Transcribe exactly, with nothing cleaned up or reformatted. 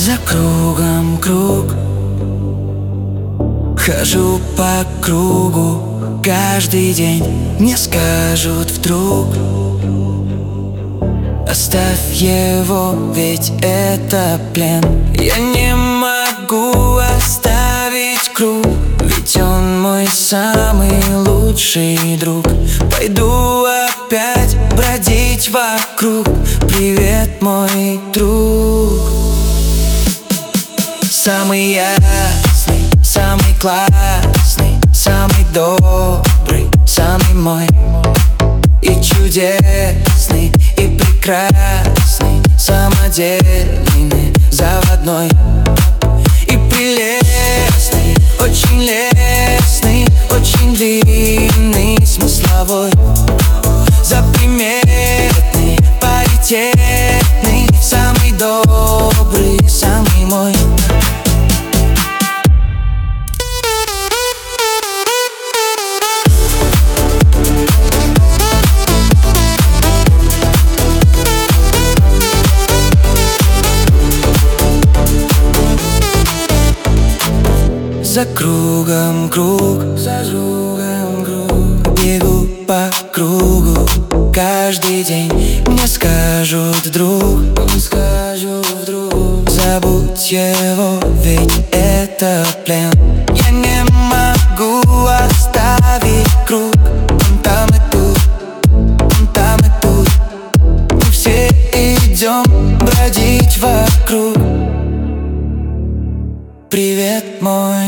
За кругом круг, хожу по кругу каждый день. Мне скажут вдруг: оставь его, ведь это плен. Я не могу оставить круг, ведь он мой самый лучший друг. Пойду опять бродить вокруг. Привет, мой друг. Самый ясный, самый классный, самый добрый, самый мой. И чудесный, и прекрасный, самодельный, заводной. И прелестный, очень лестный, очень длинный, смысловой. Заприметный, паритетный, самый добрый, самый мой. За кругом круг, за кругом круг, бегу по кругу каждый день. Мне скажут вдруг, мне скажут вдруг: забудь его, ведь это плен. Я не могу оставить круг. Он там и тут, он там и тут. Мы все идем бродить вокруг. Привет, мой